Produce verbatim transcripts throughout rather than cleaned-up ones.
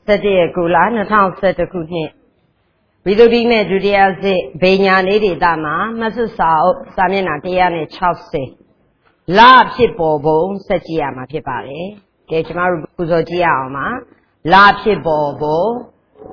Saturday Gula, Natal Saturday Kutni. We do be made Judia say, Benya Lady Dama, Masusao, Samina Tiane Chelsea. Lab ship bobo, Satiama Pipare, Kechmaru Kuzotiama, Lab ship bobo.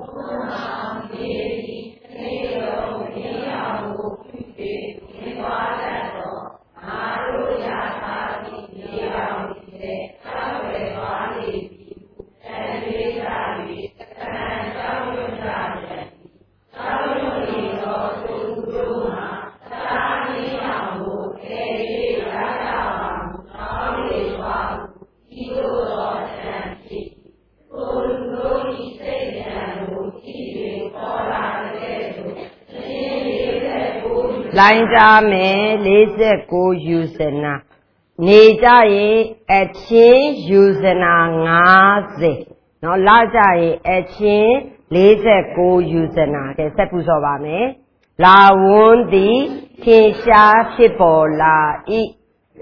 Lines me, laser go using na. Nature a chain using a nazi. No larger a chain, laser go using na. The sepus of me. La wundi, Kisha, Chipola, e.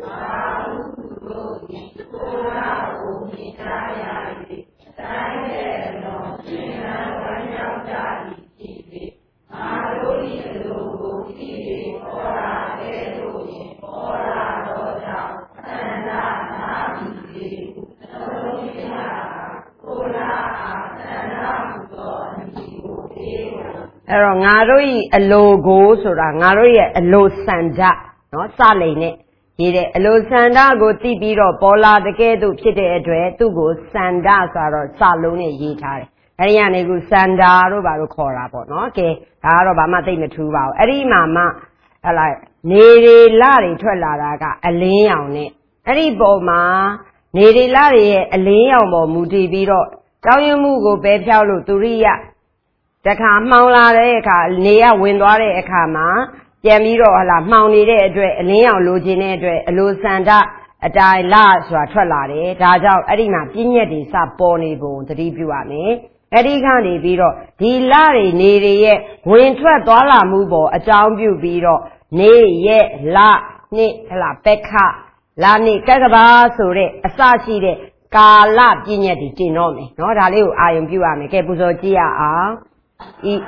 Ero ngaroi a logo sura ngaroi a lo sanda no saline yire a lo sanda go ti pi ro pola take tu phit de atwe tu ko sanda so ro sa long ne yi thare eri ya ne ku sanda ro ba ro khor ra po no ke da ro ba ma thai ma thu ba o eri ma ma hala ne ri la ri thwet la da ka a lin yaung ne eri po ma ne ri la ri ye a lin yaung po mu ti pi ro taw yin mu ko pe phyaw lo tu ri ya The car Maula Reka, near Windware Ekama, Yamiro la Mauni de Leo Lugine, a Lusanda, a die large or trolare, Daja, Edima, Pigneti, Sub Boni Bone, the debut at me. Edicani Biro, Di Lari, Nere, Wintra Dollar Mubo, a down view Biro, Ne ye, La, Ne, La Becca, La Ni Cagaba, Sure, a Sachi, Kala Pigneti, Genome, not a little I am view at me, Kepuzo Gia. E.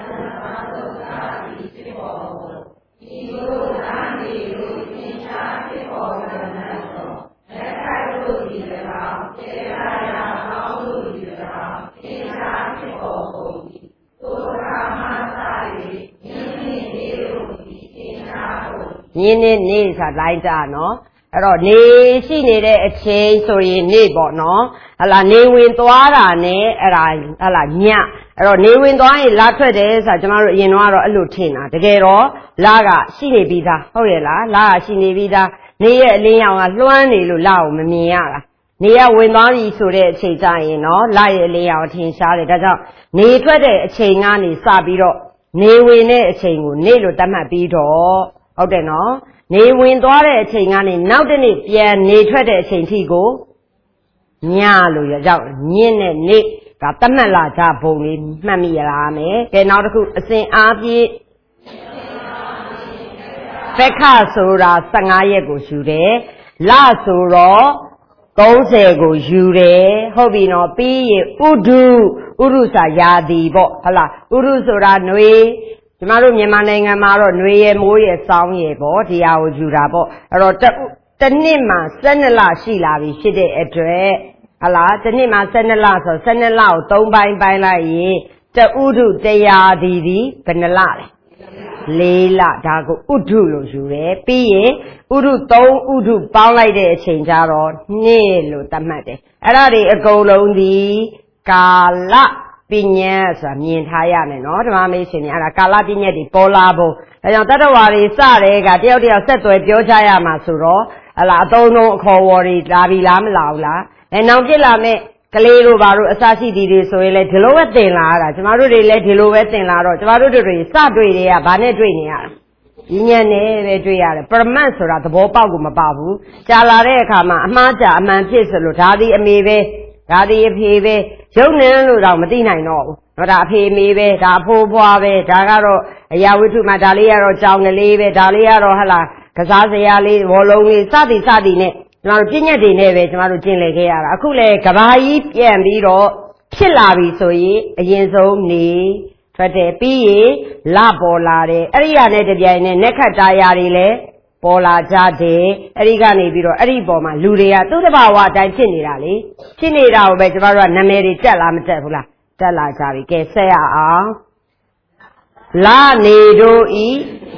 Yini needs a light no. Ero ne si ne de ache so yin ne po no. Ala ne win twara ne era ala nya. Ero ne win twa yin la thwet de sa chama ro yin twa ro a lo thin na. Takae ro la ka si ne pi tha. Hout ye la? La ka si ne pi tha. Ne ye a lin yaung ka lhwan ne lo la ko ma myin ya la. Ne ya win twa bi so de achein ja yin no. La ye a lin yaung thin sha de. Da jaung ne thwet de achein ka ne sa pi ro ne win de achein ko ne lo tat mat pi do. Hout de no. Ne win twa de achein ka ne naut de ne pyan ne thwet de achein thi ko nya lo ya jaung nyin ne ne ka tat mat la ja bong li mat mi la me. Ke naut taku a sin a pyi Pekha sura fifteenရက်ကိုယူတယ်လဆိုတော့thirtyကိုယူတယ်ဟုတ်ပြီနော်ပြီးရင်ဥဒုဥရုစာယာတိပေါ့ဟုတ်လားဥရုဆိုတာຫນွေကျမတို့မြန်မာနိုင်ငံမှာတော့ຫນွေရမိုးရစောင်းရပေါ့ဒီဟာကိုယူတာပေါ့အဲ့တော့တစ်နှစ်မှာtwelveလရှိလာပြီဖြစ်တဲ့အတွက်ဟုတ်လားတစ်နှစ်မှာtwelveလဆိုtwelveလကိုသုံးပိုင်းပိုင်းလိုက်ရင်တဥဒုတရာတိဒီဘယ်နှလလဲလေးလဒါကိုဥဒုလို့ယူတယ်ပြီးရင်ဥဒုသုံးဥဒုပေါင်းလိုက်တဲ့အချိန်ကျတော့နှစ်လို့သတ်မှတ်တယ်အဲ့ဒါတွေအကုန်လုံးဒီကာလပညာဆိုတာမြင်ထားရမယ်နော်ဓမ္မမေးရှင်များအဲ့ဒါကာလပညာတွေပေါ်လာဖို့ဒါကြောင့်တတ္တဝါတွေစတဲ့ကတယောက်တယောက်ဆက်သွယ်ပြောကြရမှာဆိုတော့ဟလာအသုံးလုံးအခေါ်ဝေါ်တွေလာပြီလားမလာဘူးလားအဲနောက်ပြစ်လာမဲ့ကလေးတို့ဘာလို့အစရှိတီတွေဆိုရင်လေဒီလိုပဲတင်လာရတာကျမတို့တွေလည်းဒီလိုပဲတင်လာတော့ကျမတို့တွေစတွေ့တွေကဘာနဲ့တွေ့နေရတာဒီညနဲ့ပဲတွေ့ရတယ်ပရမတ်ဆိုတာသဘောပေါက်ကိုမပေါက်ဘူးကြာလာတဲ့အခါမှာအမှားကြာအမှန်ဖြစ်ဆိုလို့ဒါဒီအမေပဲဒါဒီအဖေပဲရုပ်နဲ့လို့တော့မသိနိုင်တော့ဘူးတော့ဒါအဖေအမေပဲဒါအဖိုးဖွားပဲဒါကတော့အရာဝတ္ထုမှာဒါလေးကတော့ကြောင်ကလေးပဲဒါလေးကတော့ဟလာကစားစရာလေးဘောလုံးလေးစသည်စသည်နဲ့ကျမတို့ပြည့်ညက်တွေနဲ့ပဲကျမတို့ကျင်လည်ခဲ့ရတာအခုလေကဘာကြီးပြန်ပြီးတော့ဖြစ်လာပြီဆိုရင်အရင်ဆုံးနေထွက်တယ်ပြီးရင်လပေါ်လာတယ်အဲ့ဒီရနဲ့တပြိုင်နက်နက်ခတ်တာယာတွေလည်းပေါ်လာကြတယ်အဲ့ဒီကနေပြီးတော့အဲ့ဒီပေါ်မှာလူတွေကသူ့တဘာဝအတိုင်းဖြစ်နေတာလေဖြစ်နေတာကိုပဲကျမတို့ကနာမည်တွေတက်လားမတက်ဘူးလားတက်လာကြပြီကဲဆက်ရအောင်လနေတို့ဤ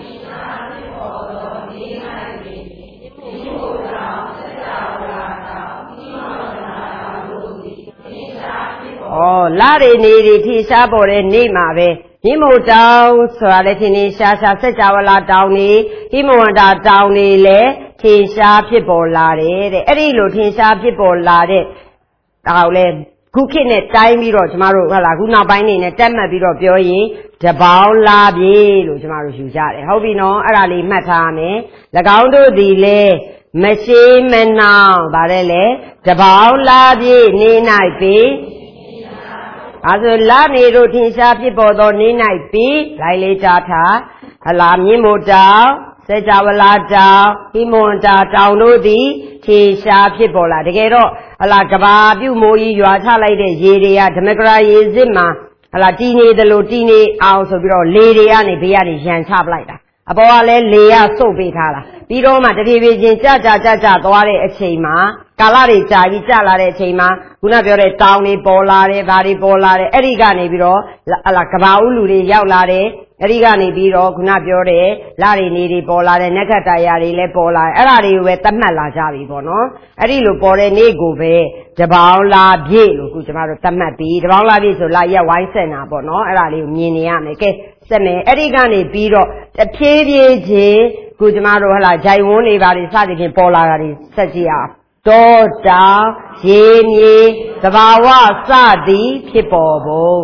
ဩလတွေနေတွေထိရှားပေါ်တဲ့နေ့မှာပဲမြင့်မို့တောင်ဆိုတာလည်းထင်ထင်ရှားရှားစัจ java လာတောင်နေဟိမဝန္တာတောင်နေလည်းထင်ရှားဖြစ်ပေါ်လာတယ်တဲ့အဲ့ဒီလိုထင်ရှားဖြစ်ပေါ်လာတဲ့ဒါကိုလည်းခုခေတ်နဲ့တိုင်းပြီးတော့ကျမတို့ဟုတ်လားခုနောက်ပိုင်းနေနဲ့တက်မှတ်ပြီးတော့ပြောရင်တပေါင်းလာပြေလို့ကျမတို့ယူကြတယ်ဟုတ်ပြီနော်အဲ့ဒါလေးမှတ်ထားရမယ်၎င်းတို့သည်လည်းမရှိမနှောင်ဗါတယ်လေတပေါင်းလာပြေနေ၌ပြီအဲဆိုလာနေတို့ထင်ရှားဖြစ်ပေါ်သောနေ၌ပြီလိုက်လေးကြားထားဟလာမြင့်မို့တောင်စัจ java လာတောင်ဟိမဝန္တာတောင်တို့သည်ထင်ရှားဖြစ်ပေါ်လာတကယ်တော့ဟလာကဘာပြုမိုးကြီးရွာချလိုက်တဲ့ရေတွေကဓမကရာရေစစ်မှာဟလာတီနေတယ်လို့တီနေအောင်ဆိုပြီးတော့လေတွေကနေဘေးကနေရန်ချပလိုက်တာအပေါ်ကလည်းလေရစုပ်ပေးထားတာပြီးတော့မှတဖြည်းဖြည်းချင်းကြကြကြကြသွားတဲ့အချိန်မှာကာလတွေကြာပြီးကြာလာတဲ့အချိန်မှာခုနပြောတဲ့တောင်တွေပေါ်လာတယ်ဗာတွေပေါ်လာတယ်အဲ့ဒီကနေပြီးတော့ဟလာကဘာဦးလူတွေရောက်လာတယ်အဲ့ဒီကနေပြီးတော့ခုနပြောတဲ့လတွေနေတွေပေါ်လာတယ်နက္ခတ္တရာတွေလည်းပေါ်လာတယ်အဲ့ဒါတွေကိုပဲသတ်မှတ်လာကြပြီပေါ့နော်အဲ့ဒီလိုပေါ်တဲ့နေ့ကိုပဲတပေါင်းလာပြည့်လို့ခုကျမတို့သတ်မှတ်ပြီးတပေါင်းလာပြည့်ဆိုလာရက်ဝိုင်းဆက်နာပေါ့နော်အဲ့ဒါလေးကိုမြင်နေရမယ်ကဲစက်မယ်အဲ့ဒီကနေပြီးတော့တဖြည်းဖြည်းချင်းခုကျမတို့ဟလာဂျိုင်ဝန်းတွေပါတွေစသဖြင့်ပေါ်လာတာတွေဆက်ကြည့်အောင်တောတောင်ရေမြေသဘာဝစသည်ဖြစ်ပေါ်ပုံ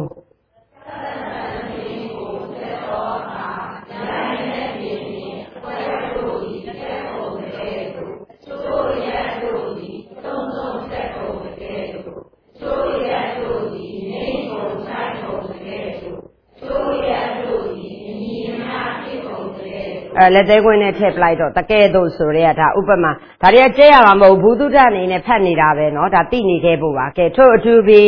အဲလက်သေးခွင်းနဲ့ထည့်ပလိုက်တော့တကယ်တော့ဆိုရဲဒါဥပမာဒါတွေကကျဲရမှာမဟုတ်ဘူးသူတအနေနဲ့ဖတ်နေတာပဲเนาะဒါသိနေခဲ့ဖို့ပါကဲထို့အထူးပြီ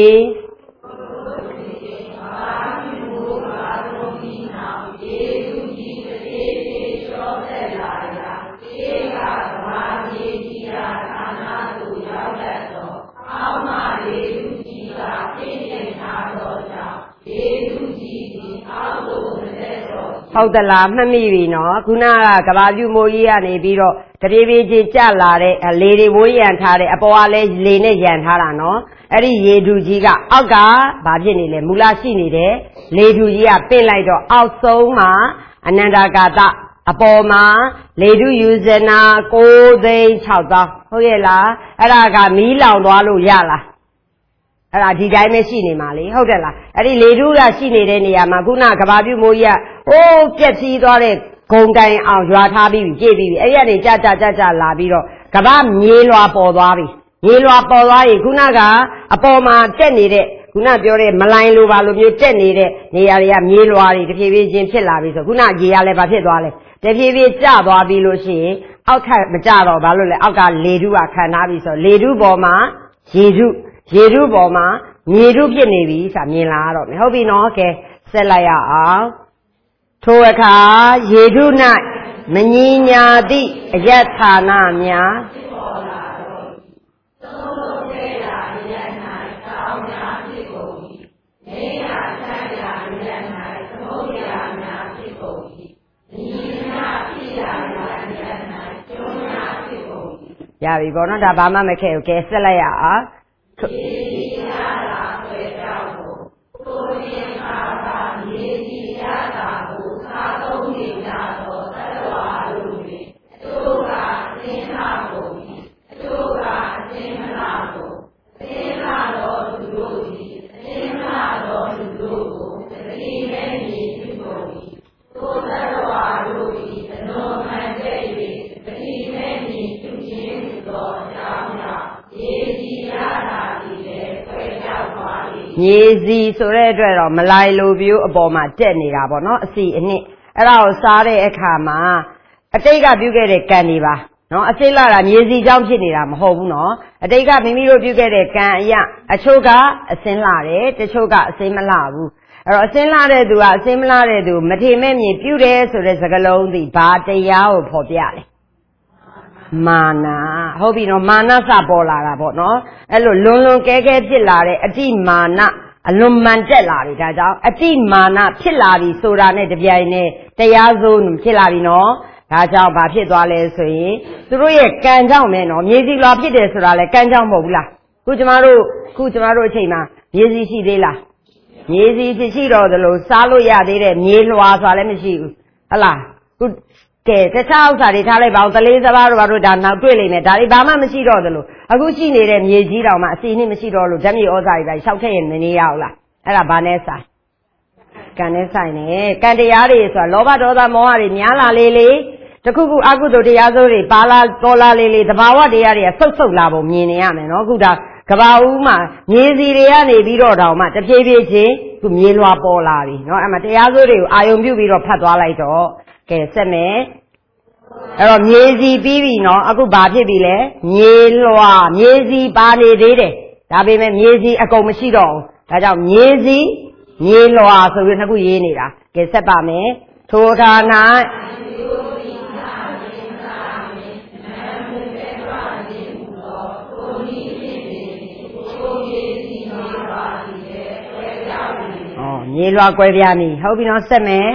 ဟုတ်သလားမှတ်မိပြီနော်ခုနကကဘာပြုမိုးကြီးကနေပြီးတော့တပြေးပြေးချင်းကျလာတဲ့လေတွေဝိုးရံထားတဲ့အပေါ်ကလည်းလေနဲ့ရံထားတာနော်အဲ့ဒီရေတူကြီးကအောက်ကဘာဖြစ်နေလဲမူလရှိနေတဲ့လေတူကြီးကပင့်လိုက်တော့အောက်ဆုံးမှာအနန္တကာတအပေါ်မှာလေတူယူဇနာကိုးသိန်း၆သောင်းဟုတ်ရဲ့လားအဲ့ဒါကမီးလောင်သွားလို့ရလားအဲ့ဒါဒီတိုင်းပဲရှိနေမှာလေဟုတ်တယ်လားအဲ့ဒီလေတူးကရှိနေတဲ့နေရာမှာခုနကဘာပြုမိုးကြီးကအိုးပြက်စီးသွားတဲ့ဂုံတိုင်အောင်ရွာထားပြီးပြီကြည့်ပြီးပြီအဲ့ရနေကြကြကြကြလာပြီးတော့ကဘာမြေလွာပေါ်သွားပြီမြေလွာပေါ်သွားရင်ခုနကအပေါ်မှာတက်နေတဲ့ခုနပြောတဲ့မလိုင်းလိုပါလိုမျိုးတက်နေတဲ့နေရာတွေကမြေလွာတွေတဖြည်းဖြည်းချင်းဖြစ်လာပြီဆိုခုနရေရလည်းဘာဖြစ်သွားလဲတဖြည်းဖြည်းကျသွားပြီလို့ရှိရင်အောက်ထပ်မကျတော့ဘာလို့လဲအောက်ကလေတူးကခံထားပြီဆိုလေတူးပေါ်မှာရေတူးရေတူးပေါ်မှာမြေတူးဖြစ်နေပြီဆိုတာမြင်လာတော့မယ်ဟုတ်ပြီနော်ကဲဆက်လိုက်ရအောင်ထိုအခါရေတု၌မညီညာသည့်အယက်ဌာနများရပြီပေါ့နော်ဒါဘာမှမခဲဘူးကဲဆက်လိုက်ရအောင်မြေစီဆိုတဲ့အတွက်တော့မလိုက်လိုပြိုးအပေါ်မှာတက်နေတာပေါ့နော်အစီအနှစ်အဲ့ဒါကိုစားတဲ့အခါမှာအတိတ်ကပြုခဲ့တဲ့ကံတွေပါနော်အစိမ့်လာတာမြေစီကြောင့်ဖြစ်နေတာမဟုတ်ဘူးနော်အတိတ်ကမိမိတို့ပြုခဲ့တဲ့ကံအရာအချို့ကအစင်းလာတယ်တချို့ကအစင်းမလာဘူးအဲ့တော့အစင်းလာတဲ့သူကအစင်းမလာတဲ့သူမထေမဲ့မြင်ပြုတယ်ဆိုတဲ့စကားလုံးဒီဘာတရားကိုဖော်ပြလဲမာနဟုတ်ပြီနော်မာနစပေါ်လာတာပေါ့နော်အဲ့လိုလွန်လွန်ကဲကဲဖြစ်လာတဲ့အတိမာနအလွန်မှန်တက်လာပြီဒါကြောင့်အတိမာနဖြစ်လာပြီဆိုတာနဲ့တပြိုင်နက်တရားစိုးဖြစ်လာပြီနော်ဒါကြောင့်ဘာဖြစ်သွားလဲဆိုရင်သူတို့ရဲ့ကံကြောင့်ပဲနော်မြေစီလွာဖြစ်တယ်ဆိုတာလဲကံကြောင့်မဟုတ်ဘူးလားခုကျမတို့ခုကျမတို့အချိန်မှာမြေစီရှိသေးလားမြေစီဖြစ်ရှိတော့သလိုစားလို့ရသေးတဲ့မြေလွာဆိုတာလည်းမရှိဘူးဟုတ်လားခုကဲတခြားဥစ္စာတွေထားလိုက်ပါဦးတလေးစပါးတို့ဘာတို့ဒါနောက်တွေ့လိမ့်မယ်ဒါတွေဘာမှမရှိတော့သလိုအခုရှိနေတဲ့မြေကြီးတောင်မှအစီနှစ်မရှိတော့လို့ဓာတ်မြေဩဇာတွေပဲရှောက်ထည့်ရင်မနေရဘူးလားအဲ့ဒါဘာနဲ့ဆိုင်ကံနဲ့ဆိုင်နေကံတရားတွေဆိုတာလောဘဒေါသမောဟတွေများလာလေလေတခုခုအကုသိုလ်တရားစိုးတွေပါလာပေါ်လာလေလေသဘာဝတရားတွေကဆုတ်ဆုတ်လာပုံမြင်နေရမယ်နော်အခုဒါကဘာဦးမှာမြေစီတွေကနေပြီးတော့တောင်မှတဖြည်းဖြည်းချင်းသူမြေလွာပေါ်လာပြီနော်အဲ့မှာတရားစိုးတွေကိုအာယုံပြုပြီးတော့ဖတ်သွားလိုက်တော့ကဲဆက်မယ်အဲ့တော့မြေစီပြီးပြီနော်အခုဘာဖြစ်ပြီလဲမြေလွာမြေစီပါနေသေးတယ်ဒါပေမဲ့မြေစီအကုန်မရှိတော့ဘူးဒါကြောင့်မြေစီမြေလွာဆိုပြီးနှစ်ခုရေးနေတာကဲဆက်ပါမယ်ထိုဌာနမြေလွာကွဲပြားနေဟုတ်ပြီနော်ဆက်မယ်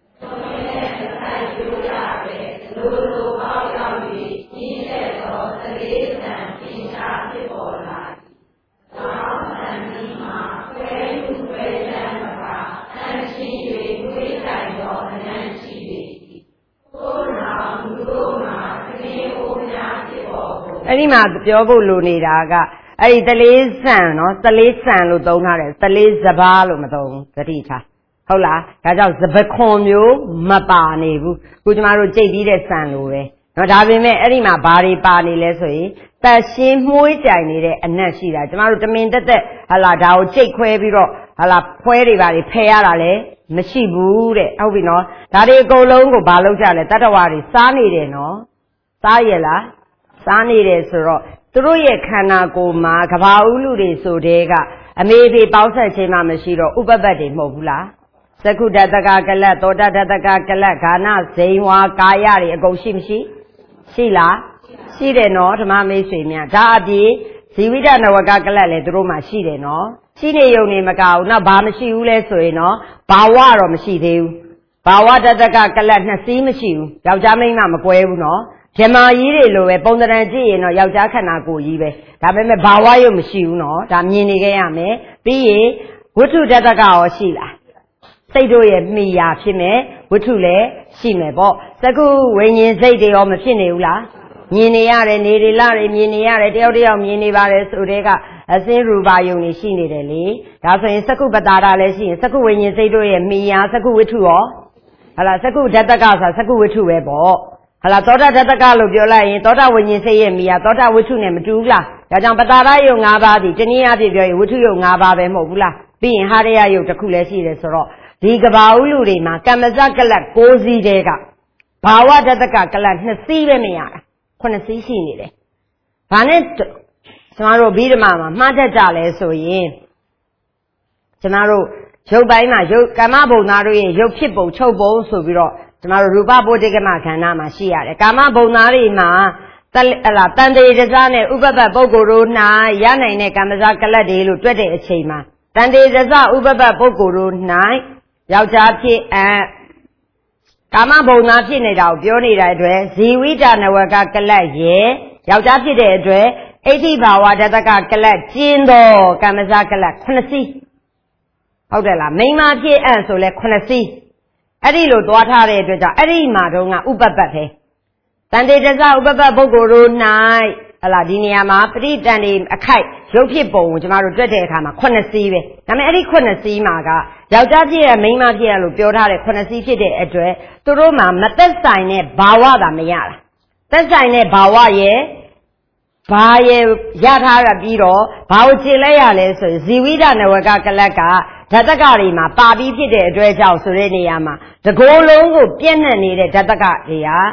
အဲ့ဒီမှာပြောဖို့လိုနေတာကအဲ့ဒီတလေးဆန်နော်တလေးဆန်လို့သုံးထားတယ်တလေးစဘာလို့မသုံးဘူးသတိထားဟုတ်လားဒါကြောင့်စပခွန်မျိုးမပါနေဘူးခုကျမတို့ကြိတ်ပြီးတဲ့ဆန်လိုပဲနော်ဒါပေမဲ့အဲ့ဒီမှာဘာတွေပါနေလဲဆိုရင်တက်ရှင်းမှုှွေးကြိုင်နေတဲ့အနက်ရှိတာကျမတို့တမင်တက်တက်ဟာလာဒါကိုကြိတ်ခွဲပြီးတော့ဟာလာဖွဲတွေပါတွေဖယ်ရတာလဲမရှိဘူးတဲ့ဟုတ်ပြီနော်ဒါတွေအကုန်လုံးကိုဘာလုပ်ကြလဲတတ္တဝါတွေစားနေတယ်နော်စားရလားစားနေတယ်ဆိုတော့သူတို့ရဲ့ခန္ဓာကိုယ်မှာကဘာဦးလူတွေဆိုတဲ့ကအမေဖေပေါင်းဆက်ခြင်းမှမရှိတော့ဥပပတ်တွေမဟုတ်ဘူးလားသက္ခုတတကကလတ်သောတတတကကလတ်ဂာနဇိန်ဝါကာယတွေအကုန်ရှိမရှိရှိလားရှိတယ်နော်ဓမ္မမိတ်ဆွေများဒါအပြင်ဇီဝိတနဝကကလတ်လည်းသူတို့မှရှိတယ်နော်ရှိနေုံနေမကဘူးနောက်ဘာမရှိဘူးလဲဆိုရင်နော်ဘာဝတော့မရှိသေးဘူးဘာဝတတကကလတ်နှစ်စီးမရှိဘူးယောက်ျားမိန်းမမကွဲဘူးနော်ဓမ္မကြီးတွေလိုပဲပုံသဏ္ဍာန်ကြည့်ရင်တော့ယောက်ျားခန္ဓာကိုယ်ကြီးပဲဒါပေမဲ့ဘာဝရုပ်မရှိဘူးနော်ဒါမြင်နေခဲ့ရမယ်ပြီးရင်ဝတ္ထုတတကရောရှိလားစိတ်တို့ရဲ့မိယာဖြစ်မယ်ဝတ္ထုလည်းရှိမယ်ပေါ့သက္ကုဝိညာဉ်စိတ်တွေရောမဖြစ်နေဘူးလားမြင်နေရတယ်နေတွေလတွေမြင်နေရတယ်တယောက်တယောက်မြင်နေပါတယ်ဆိုတဲ့ကအစင်းရူပါယုံနေရှိနေတယ်လေဒါဆိုရင်သက္ကုပတာရလည်းရှိရင်သက္ကုဝိညာဉ်စိတ်တို့ရဲ့မိယာသက္ကုဝတ္ထုရောဟလာသက္ကုဓာတကဆိုတာသက္ကုဝတ္ထုပဲပေါ့ဟလာသောတာဓာတကလို့ပြောလိုက်ရင်သောတာဝိညာဉ်စိတ်ရဲ့မိယာသောတာဝတ္ထုနဲ့မတူဘူးလားဒါကြောင့်ပတာရယုံ၅ပါးဒီတနည်းအားဖြင့်ပြောရင်ဝတ္ထုယုံ၅ပါးပဲမဟုတ်ဘူးလားပြီးရင်ဟာရယယုံတစ်ခုလည်းရှိတယ်ဆိုတော့ဒီကဘာဦးလူတွေမှာကမ္မဇကလတ်၉စီးတဲကဘာဝဓာတကကလတ်၂စီးပဲမရတာခုနှစ်စီးရှိနေတယ်။ဘာနဲ့ကျမတို့ဘိဓမ္မာမှာမှားတတ်ကြလဲဆိုရင်ကျမတို့ရုပ်ပိုင်းမှာရုပ်ကာမဘုံသားတို့ရဲ့ရုပ်ဖြစ်ပုံချုပ်ပုံဆိုပြီးတော့ကျမတို့ရူပဗုဒ္ဓကမခန္ဓာမှာရှိရတယ်ကာမဘုံသားတွေမှာတလာတန်တေတစားနဲ့ဥပပပုဂ္ဂိုလ်တို့၌ရနိုင်တဲ့ကာမဇကလတ်တွေလို့တွက်တဲ့အချိန်မှာတန်တေတစားဥပပပုဂ္ဂိုလ်တို့၌ယောက်ျားဖြစ်အံကာမဘုံသားဖြစ်နေတာကိုပြောနေတဲ့အတွက်ဇီဝိတနဝကကလတ်ရဲ့ယောက်ျားဖြစ်တဲ့အတွက်အဋ္ဌိဘာဝဓာတကကလတ်ကျင်းသောကာမဇကလတ်ခုနှစ်စီးဟုတ်တယ်လားမိန်းမဖြစ်အံဆိုလဲခုနှစ်စီးအဲ့ဒီလိုသွားထားတဲ့အတွက်ကြောင့်အဲ့ဒီမှာတော့ကဥပပတ်ပဲတန်တေတဇဥပပတ်ပုဂ္ဂိုလ်တို့၌ဟလာဒီနေရာမှာပရိတန်တေအခိုက်ရုပ်ဖြစ်ပုံကိုကျမတို့တွေ့တဲ့အခါမှာခုနှစ်စီးပဲဒါပေမဲ့အဲ့ဒီခုနှစ်စီးမှာကယောက်ျားဖြစ်ရမိန်းမဖြစ်ရလို့ပြောထားတဲ့ခုနှစ်စီးဖြစ်တဲ့အတွက်သူတို့မှာမသက်ဆိုင်တဲ့ဘာဝသာမရတာသက်ဆိုင်တဲ့ဘာဝရဲ့ဘာရဲ့ရထားရပြီးတော့ဘာကိုကျင်လဲရလဲဆိုရင်ဇီဝိဒနဝကကလတ်ကဓာတကတွေမှာပါပြီးဖြစ်တဲ့အတွက်ကြောင့်ဆိုတဲ့နေရာမှာတကိုယ်လုံးကိုပြည့်နှက်နေတဲ့ဓာတကတွေက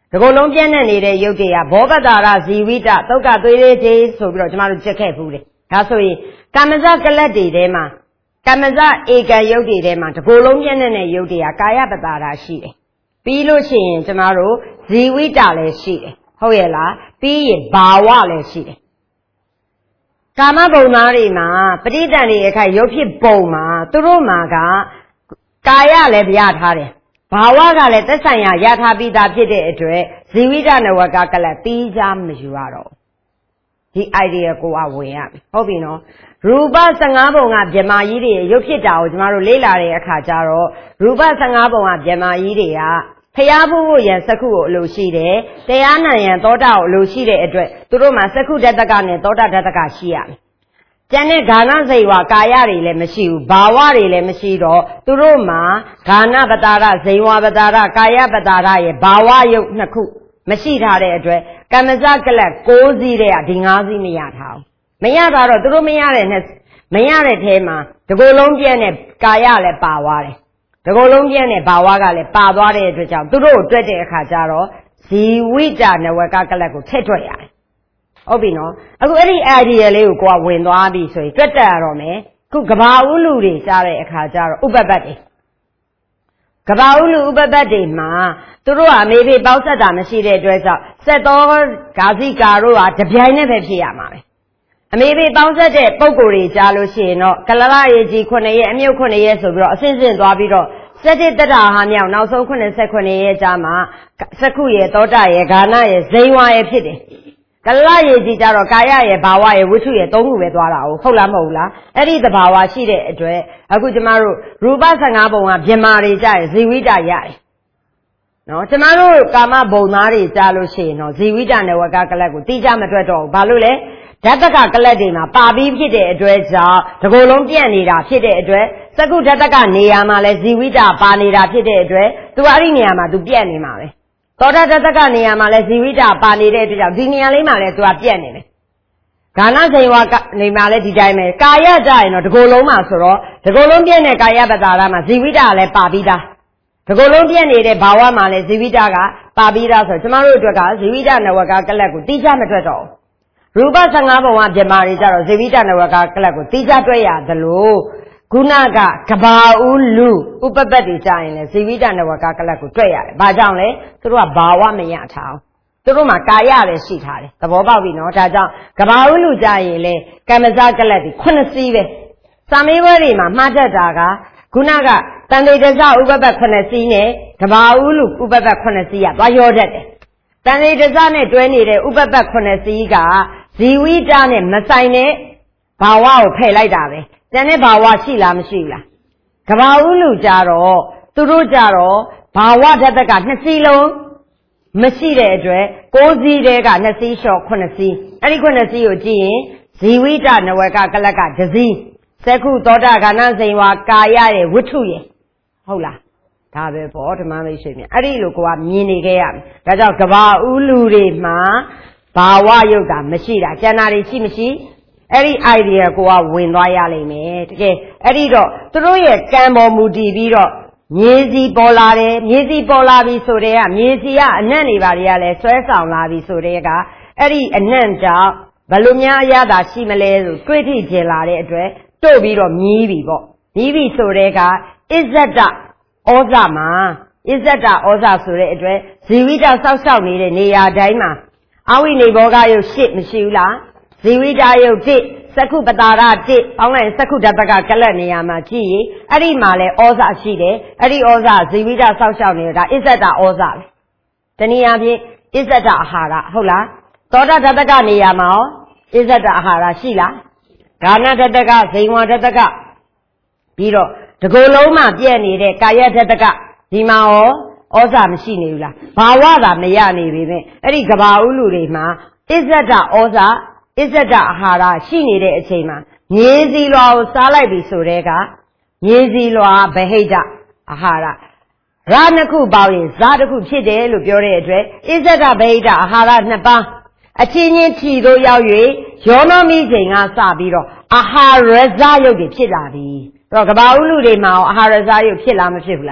တကူလုံးပြန့်နှံ့နေတဲ့ရုပ်တွေကဘောပတာရဇီဝိတသုတ်ကသွေးလေးသေးဆိုပြီးတော့ကျမတို့ချက်ခဲ့ဘူးတယ်ဒါဆိုရင်ကမ္မဇကလတ်တွေထဲမှာကမ္မဇဧကရုပ်တွေထဲမှာတကူလုံးပြန့်နှံ့တဲ့ရုပ်တွေကကာယပတာရရှိတယ်ပြီးလို့ရှိရင်ကျမတို့ဇီဝိတလည်းရှိတယ်ဟုတ်ရဲ့လားပြီးရင်ဘာဝလည်းရှိတယ်ကာမဘုံသားတွေမှာပဋိသန္ဓေအခါရုပ်ဖြစ်ပုံမှာသူတို့မှာကကာယလည်းပြထားတယ်ဘာဝကလည်းသက်ဆိုင်ရာရထားပြီးသားဖြစ်တဲ့အတွက်ဇီဝိတနဝကကလတိကြမယူရတော့ဒီ idea ကိုအဝင်ရပြီဟုတ်ပြီနော်ရူပဆယ့်ငါးပုံကဗြဟ္မာကြီးတွေရုပ်ဖြစ်တာကိုကျမတို့လေ့လာတဲ့အခါကျတော့ရူပဆယ့်ငါးပုံကဗြဟ္မာကြီးတွေကဖျားဖို့ဖို့ရန်စက္ခုကိုအလိုရှိတယ်တရားနာရန်သောတာကိုအလိုရှိတဲ့အတွက်သူတို့မှာစက္ခုဓတ္တကနဲ့သောတာဓတ္တကရှိရတယ်ကျန်တဲ့ဂါနဇေဝကာယတွေလည်းမရှိဘူးဘာဝတွေလည်းမရှိတော့သူတို့မှာဂါနပတာရဇေဝပတာရကာယပတာရရဲ့ဘာဝယုတ်နှစ်ခုမရှိထားတဲ့အတွက်ကမ္မဇကလတ်၉စီးတဲ့ကဒီ၅စီးမရထားဘူးမရတာတော့သူတို့မရတဲ့နဲ့မရတဲ့ထဲမှာတကူလုံးပြည့်နဲ့ကာယလည်းပါသွားတယ်တကူလုံးပြည့်နဲ့ဘာဝကလည်းပါသွားတဲ့အတွက်ကြောင့်သူတို့ကိုတွက်တဲ့အခါကျတော့ဇီဝိတနဝကကလတ်ကိုထည့်တွက်ရတယ်ဟုတ်ပြီနော်အခုအဲ့ဒီ idea လေးကိုကိုကဝင်သွားပြီဆိုရင်တွက်တက်ရတော့မယ်ခုကဘာဥလူတွေကြားတဲ့အခါကျတော့ဥပပတ်တွေကဘာဥလူဥပပတ်တွေမှာသူတို့ကအမေဖေပေါက်ဆက်တာမရှိတဲ့အတွက်ကြောင့်ဆက်တော်ဂါဇိကာတို့ကတပြိုင်နဲ့ပဲဖြစ်ရမှာပဲအမေဖေပေါက်ဆက်တဲ့ပုံကိုယ်တွေကြားလို့ရှိရင်တော့ကလလရေကြီးခုနှစ်ရက်အမြုပ်ခုနှစ်ရက်ဆိုပြီးတော့အစဉ်စဉ်သွားပြီးတော့စက်တစ်တတဟာမြောက်နောက်ဆုံးခုနှစ်ဆက်ခုနှစ်ရက်ကြားမှာစက္ခုရဲ့သောတာရဲ့ဂါနရဲ့ဇိဝါရဲ့ဖြစ်တယ်ကလရေကြီးကြတော့ကာယရဲ့ဘာဝရဲ့ဝိထုရဲ့သုံးခုပဲသွားတာဟုတ်လားမဟုတ်လားအဲ့ဒီသဘာဝရှိတဲ့အတွက်အခုကျမတို့ရူပဆယ့်ငါးပုံကဗြဟ္မာတွေကြရင်ဇီဝိတရတယ်နော်ကျမတို့ကာမဘုံသားတွေကြားလို့ရှိရင်တော့ဇီဝိတနဝကကလတ်ကိုတိကျမတွက်တော့ဘူးဘာလို့လဲဓာတကကလတ်တွေမှာပါပြီးဖြစ်တဲ့အတွက်ကြောင့်တကူလုံးပြန့်နေတာဖြစ်တဲ့အတွက်စက္ခုဓာတကနေရာမှာလဲဇီဝိတပါနေတာဖြစ်တဲ့အတွက်သူအဲ့ဒီနေရာမှာသူပြန့်နေမှာပဲသောတာတတကနေရာမှာလဲဇီဝိတပါနေတဲ့အတွက်ကြောင့်ဒီနေရာလေးမှာလဲသူကပြက်နေတယ်။ဂါနဇေဝကနေမှာလဲဒီတိုင်းပဲကာယကြရင်တော့တကူလုံးမှာဆိုတော့တကူလုံးပြက်တဲ့ကာယပတာရမှာဇီဝိတကလည်းပါပြီးသား။တကူလုံးပြက်နေတဲ့ဘာဝမှာလဲဇီဝိတကပါပြီးသားဆိုတော့ကျမတို့အတွက်ကဇီဝိတနဝကကလတ်ကိုတိကျမတွက်တော့ဘူး။ရူပဆယ့်ငါးပုံကဗြဟ္မာတွေကြတော့ဇီဝိတနဝကကလတ်ကိုတိကျတွက်ရသလိုခုနကကဘာဥလူဥပပတ်တွေကြာရင်လေဇီဝိတနဝကကလတ်ကိုတွေ့ရတယ်။ဘာကြောင့်လဲသူတို့ကဘာဝမရထားဘူး။သူတို့မှာကာယလည်းရှိထားတယ်။သဘောပေါက်ပြီနော်။ဒါကြောင့်ကဘာဥလူကြာရင်လေကမ္မဇကလတ်ဒီခုနှစ်စီးပဲ။စာမေးပွဲတွေမှာမှားတတ်တာကခုနကတန်တေတဇဥပပတ်ခုနှစ်စီးနဲ့ကဘာဥလူဥပပတ်ခုနှစ်စီးကသွားရောတတ်တယ်။တန်တေတဇနဲ့တွဲနေတဲ့ဥပပတ်ခုနှစ်စီးကဇီဝိတနဲ့မဆိုင်တဲ့ဘာဝကိုဖယ်လိုက်တာပဲ။ကျန်တဲ့ဘာဝရှိလားမရှိဘူးလားကဘာဥလူကြတော့သူတို့ကြတော့ဘာဝဓာတ်ကနှစ်စီးလုံးမရှိတဲ့အတွက်ကိုးစီးတဲ့ကနှစ်စီးလျှော့ခုနှစ်စီးအဲ့ဒီခုနှစ်စီးကိုကြည့်ရင်ဇီဝိတနဝကကလတ်ကတစ်စီးစက္ခုသောတာဂါနဇိဝါကာယရဲ့ဝိထုရဲ့ဟုတ်လားဒါပဲပေါ့ဓမ္မမိတ်ဆွေများအဲ့ဒီလိုကိုကမြင်နေခဲ့ရမယ်ဒါကြောင့်ကဘာဥလူတွေမှာဘာဝယုတ်တာမရှိတာကျန်တာတွေရှိမရှိအဲ့ဒီ idea ကိုကဝင်သွားရလိမ့်မယ်တကယ်အဲ့ဒီတော့သူတို့ရဲ့ကံပေါ်မူတည်ပြီးတော့မြေစီပေါ်လာတယ်မြေစီပေါ်လာပြီဆိုတဲ့ကမြေစီကအနံ့နေပါတွေကလည်းဆွဲဆောင်လာပြီဆိုတဲ့ကအဲ့ဒီအနံ့ကြောင့်ဘယ်လိုများအရသာရှိမလဲဆိုတွေးထိကျင်လာတဲ့အတွက်တို့ပြီးတော့မြည်ပြီပေါ့မြည်ပြီဆိုတဲ့ကအစ္ဆဒဩဇမှာအစ္ဆဒဩဇဆိုတဲ့အတွက်ဇီဝိတဆောက်ရှောက်နေတဲ့နေရာတိုင်းမှာအဝိနေဘောဂယုတ်ရှစ်မရှိဘူးလားဇီဝိတယုတ်တစ်စက္ခုပတာရတစ်ပေါင်းလိုက်စက္ခုဓာတကကလတ်နေရာမှာကြည့်ရင်အဲ့ဒီမှာလဲဩဇရှိတယ်အဲ့ဒီဩဇဇီဝိတဆောက်ရှောက်နေတာအစ္ဆဒဩဇပဲတနည်းအားဖြင့်အစ္ဆဒအာဟာရဟုတ်လားသောတာဓာတကနေရာမှာရောအစ္ဆဒအာဟာရရှိလားဂါနဓာတကဇိဝဓာတကပြီးတော့တကူလုံးမှာပြည့်နေတဲ့ကာယဓာတကဒီမှာရောဩဇမရှိနေဘူးလားဘာဝသာမရနေပြီပဲအဲ့ဒီကဘာဥလူတွေမှာအစ္ဆဒဩဇအစ္ဆဒအာဟာရရှိနေတဲ့အချိန်မှာမြေစီလွာကိုစားလိုက်ပြီဆိုတဲ့ကမြေစီလွာဗဟိတအာဟာရရနှစ်ခုပေါင်းရင်ဇာတစ်ခုဖြစ်တယ်လို့ပြောတဲ့အတွက်အစ္ဆဒဗဟိတအာဟာရနှစ်ပါးအချင်းချင်းထီတို့ရောက်၍ယောနောမိချိန်ကစပြီးတော့အာဟာရဇယုတ်တွေဖြစ်လာပြီအဲ့တော့ကဘာဥလူတွေမှာအာဟာရဇယုတ်ဖြစ်လားမဖြစ်ဘူးလား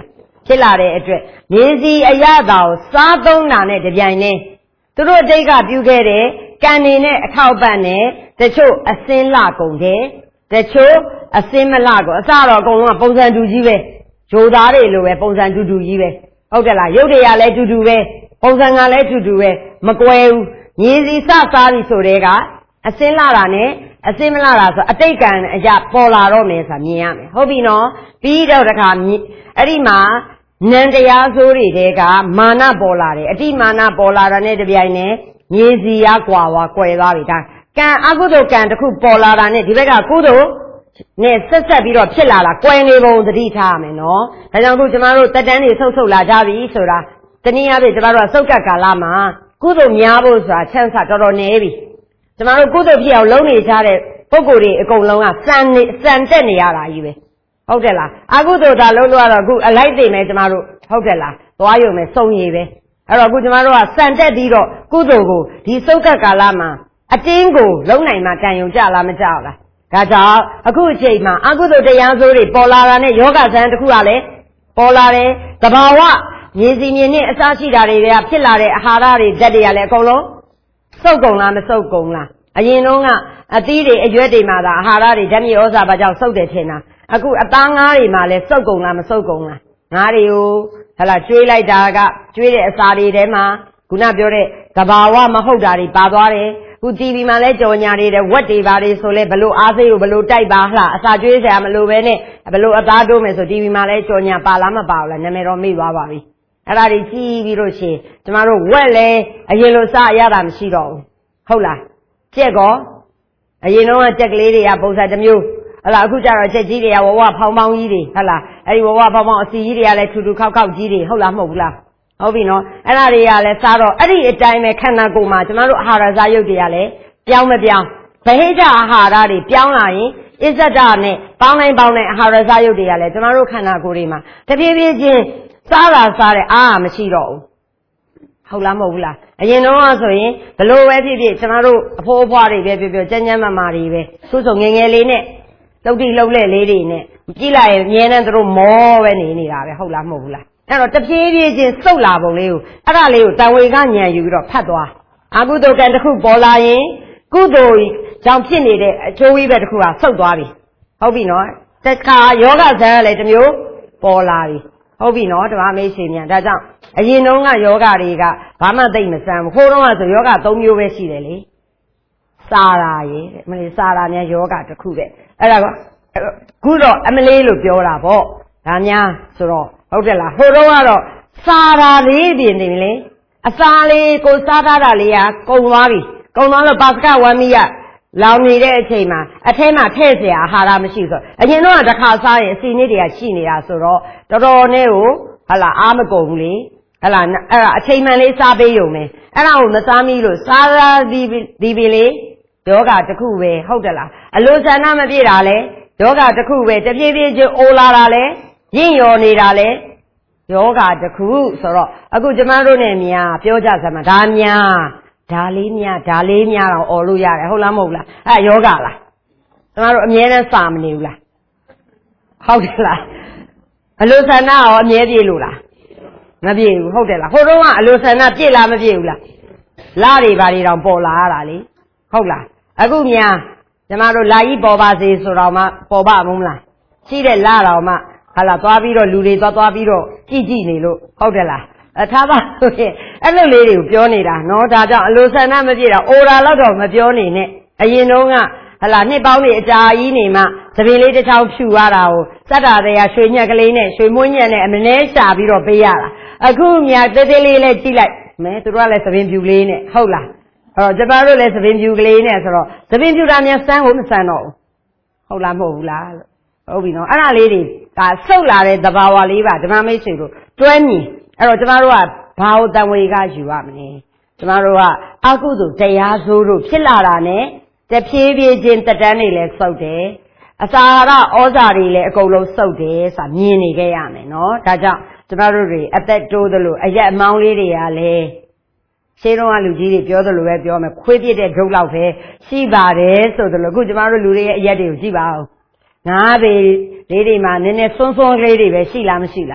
ဖြစ်လာတဲ့အတွက်မြေစီအရသာကိုစားသုံးတာနဲ့တပြိုင်တည်းသူတို့အတိတ်ကပြုခဲ့တဲ့ကံနေနဲ့အထောက်ပံ့နဲ့တချို့အစင်းလကုန်တယ်တချို့အစင်းမလကုန်အစတော့အကုန်လုံးကပုံစံတူကြီးပဲဂျိုသားတွေလိုပဲပုံစံတူတူကြီးပဲဟုတ်တယ်လားရုပ်တရားလည်းတူတူပဲပုံစံကလည်းတူတူပဲမကွဲဘူးမြေစီစစားပြီဆိုတဲ့ကအစင်းလာတာနဲ့အစင်းမလာတာဆိုအတိတ်ကံအရာပေါ်လာတော့မယ်ဆိုတာမြင်ရမယ်ဟုတ်ပြီနော်ပြီးတော့တခါအဲ့ဒီမှာနန္တရားဆိုးတွေတဲကမာနပေါ်လာတယ်အတိမာနပေါ်လာတာနဲ့တပြိုင်နက်မြေစီရကွာဝါကွယ်သွားပြီဒါကံအကုသိုလ်ကံတစ်ခုပေါ်လာတာနဲ့ဒီဘက်ကကုသိုလ်နဲ့ဆက်ဆက်ပြီးတော့ဖြစ်လာတာကွယ်နေပုံသတိထားရမယ်နော်ဒါကြောင့်ခုကျမတို့တက်တန်းတွေဆုပ်ဆုပ်လာကြပြီဆိုတာတနည်းအားဖြင့်ကျမတို့ကစုတ်ကပ်ကာလမှာကုသိုလ်များဖို့ဆိုတာချမ်းသာတော်တော်နေပြီကျမတို့ကုသိုလ်ဖြစ်အောင်လုပ်နေကြတဲ့ပုဂ္ဂိုလ်တွေအကုန်လုံးကစံနေစံတက်နေရတာကြီးပဲဟုတ်တယ်လားအကုသိုလ်သာလုပ်လို့ရတော့အခုအလိုက်သိမယ်ကျမတို့ဟုတ်တယ်လားသွားရုံနဲ့စုံရည်ပဲအဲ့တော့အခုကျမတို့ကစံတက်ပြီးတော့ကုသိုလ်ကိုဒီစုတ်ကပ်ကာလမှာအတင်းကိုလုံနိုင်မှတန်ယုံကြလားမကြောက်လားဒါကြောင့်အခုအချိန်မှာအကုသိုလ်တရားဆိုးတွေပေါ်လာတာနဲ့ယောဂဇံတစ်ခုကလည်းပေါ်လာတယ်သဘာဝမြေစီမြေနဲ့အစရှိတာတွေကဖြစ်လာတဲ့အာဟာရတွေဓာတ်တွေကလည်းအကုန်လုံးစုပ်ကုန်လားမစုပ်ကုန်လားအရင်တုန်းကအသီးတွေအရွက်တွေမှာသာအာဟာရတွေဓာတ်မြေဩဇာဘာကြောင့်စုပ်တယ်ထင်တာအခုအသားငါးတွေမှာလည်းစုပ်ကုန်လားမစုပ်ကုန်လားငါးတွေကိုဟလာကျွေးလိုက်တာကကျွေးတဲ့အစာတွေထဲမှာခုနပြောတဲ့သဘာဝမဟုတ်တာတွေပါသွားတယ်ခု တီဗီ မှာလည်းကြော်ညာတွေတဲ့ဝက်တွေပါတွေဆိုလဲဘလို့အားစိတ်ကိုဘလို့တိုက်ပါဟလားအစာကျွေးစရာမလိုပဲနဲ့ဘလို့အသားတိုးမယ်ဆို တီဗီ မှာလည်းကြော်ညာပါလားမပါဘူးလားနာမည်တော့မေ့သွားပါပြီအဲ့ဒါတွေကြည့်ပြီးလို့ရှိရင်ကျမတို့ဝက်လဲအရင်လိုစားရတာမရှိတော့ဘူးဟုတ်လားကြက်ကောအရင်တော့ကြက်ကလေးတွေကပုံစံတစ်မျိုးဟလာအခုကျတော့ကြက်ကြီးတွေကဝဝဖောင်းဖောင်းကြီးတွေဟလာအဲ့ဒီဝဝဖောင်းဖောင်းအစီကြီးတွေကလည်းထူထူခောက်ခောက်ကြီးတွေဟုတ်လားမဟုတ်ဘူးလားဟုတ်ပြီနော်အဲ့ဒါတွေကလည်းစားတော့အဲ့ဒီအတိုင်းပဲခန္ဓာကိုယ်မှာကျမတို့အာဟာရစားရုပ်တွေကလည်းပြောင်းမပြောင်းဗဟိတအာဟာရတွေပြောင်းလာရင်အစ္ဆဒနဲ့ပေါင်းတိုင်းပေါင်းတိုင်းအာဟာရစားရုပ်တွေကလည်းကျမတို့ခန္ဓာကိုယ်တွေမှာတဖြည်းဖြည်းချင်းစားတာစားတဲ့အားမရှိတော့ဘူးဟုတ်လားမဟုတ်ဘူးလားအရင်တော့ဆိုရင်ဘလို့ပဲဖြစ်ဖြစ်ကျမတို့အဖိုးအဖွားတွေပဲပြောပြောကျန်းကျန်းမာမာတွေပဲသူ့ဆိုငယ်ငယ်လေးနဲ့လှုပ်တိလှုပ်လက်လေးတွေနဲ့ကြည့်လိုက်ရင်အမြဲတမ်းသူတို့မောပဲနေနေတာပဲဟုတ်လားမဟုတ်ဘူးလားအဲ့တော့တဖြည်းဖြည်းချင်းစုပ်လာပုံလေးကိုအဲ့ဒါလေးကိုတန်ဝေကဉာဏ်ယူပြီးတော့ဖတ်သွားအကုသိုလ်ကံတစ်ခုပေါ်လာရင်ကုသိုလ်ကြောင့်ဖြစ်နေတဲ့အကျိုးဝိဘက်တစ်ခုကဆုပ်သွားပြီဟုတ်ပြီနော်တခါယောဂဇံကလည်းတစ်မျိုးပေါ်လာပြီဟုတ်ပြီနော်ဓမ္မမိတ်ဆွေများဒါကြောင့်အရင်တုန်းကယောဂတွေကဘာမှသိမဆန်းဘူးခိုးတော့ဆိုယောဂသုံးမျိုးပဲရှိတယ်လေစာရာရေမလေးစာရာများယောဂတစ်ခုတဲ့အဲ့ဒါကခုတော့အမလေးလို့ပြောတာပေါ့ဒါများဆိုတော့ဟုတ်တယ်လားဟိုတော့ကတော့စာရာလေးပြင်နေလေအစာလေးကိုစားထားတာလေးကကုန်သွားပြီကုန်သွားလို့ပါစကဝမ်းမီရလောင်နေတဲ့အချိန်မှာအထဲမှာထည့်เสียအာဟာရမရှိဆိုအရင်တော့တစ်ခါစားရင်အစီနေ့တွေကရှိနေတာဆိုတော့တော်တော်နဲ့ကိုဟလာအားမကုန်ဘူးလေဟလာအဲ့ဒါအချိန်မှန်လေးစားပေးရုံပဲအဲ့ဒါကိုမစားမိလို့စားရသည်ဒီပြီလေယောဂတစ်ခုပဲဟုတ်တယ်လားအလိုဆန္ဒမပြည့်တာလေယောဂတစ်ခုပဲတပြေးပြေးချင်းအိုလာတာလေရင့်ရော်နေတာလေယောဂတစ်ခုဆိုတော့အခုကျမတို့နဲ့များပြောကြစမ်းမဒါများဒါလေးများဒါလေးများတော့អော်လို့ရတယ်ဟုတ်လားမဟုတ်လားအဲ့ယောဂလားကျမတို့အမြဲတမ်းစာမနေဘူးလားဟုတ်တယ်လားအလိုဆန္ဒရောအမြဲပြေလို့လားမပြေဘူးဟုတ်တယ်လားဟိုတုန်းကအလိုဆန္ဒပြေလားမပြေဘူးလားလာတွေဘာတွေတောင်ပေါ်လာရတာလေဟုတ်လားအခုများကျမတို့လာကြီးပေါ်ပါစေဆိုတော့မှပေါ်ပါမုံလားရှိတဲ့လာတော်မှဟာလာသွားပြီးတော့လူတွေသွားသွားပြီးတော့ကြည့်ကြည့်နေလို့ဟုတ်တယ်လားအထားပါဆိုရင်အဲ့လိုလေးတွေကိုပြောနေတာနော်ဒါကြောင့်အလိုဆန္ဒမပြေတာအိုရာတော့တော့မပြောနေနဲ့အရင်တုန်းကဟလာနှစ်ပေါင်းတွေအကြာကြီးနေမှသပင်လေးတစ်ချောင်းဖြူရတာကိုစက်တာတွေကရွှေညက်ကလေးနဲ့ရွှေမွှင်းညက်နဲ့အမနှဲရှာပြီးတော့ပေးရတာအခုမြတ်သေးသေးလေးလေးကြည့်လိုက်မဲသူတို့ကလည်းသပင်ဖြူလေးနဲ့ဟုတ်လားအဲ့တော့ကျမတို့လည်းသပင်ဖြူကလေးနဲ့ဆိုတော့သပင်ဖြူတာများစမ်းကိုမစမ်းတော့ဘူးဟုတ်လားမဟုတ်ဘူးလားဟုတ်ပြီနော်အဲ့ဒါလေးတွေကဆုတ်လာတဲ့သဘာဝလေးပါဓမ္မမိတ်ဆွေတို့တွဲမြင်အဲ့တော့ကျမတို့ကဘာကိုတန်ဝေကယူရမလဲကျမတို့ကအကုသိုလ်တရားဆိုးတို့ဖြစ်လာတာနဲ့တဖြည်းဖြည်းချင်းတက်တန်းတွေလည်းစုပ်တယ်အစာရဩဇာတွေလည်းအကုန်လုံးစုပ်တယ်ဆိုတာမြင်နေခဲ့ရမယ်နော်ဒါကြောင့်ကျမတို့တွေအသက်တိုးသလိုအရက်အမောင်းလေးတွေကလည်းရှင်းတော့ကလူကြီးတွေပြောသလိုပဲပြောမယ်ခွေးပြစ်တဲ့ဒုတ်လောက်ပဲရှိပါတယ်ဆိုသလိုအခုကျမတို့လူတွေရဲ့အရက်တွေကိုကြည့်ပါဦးငါးပေလေးတွေမှာနည်းနည်းစွန်းစွန်းလေးတွေပဲရှိလားမရှိလား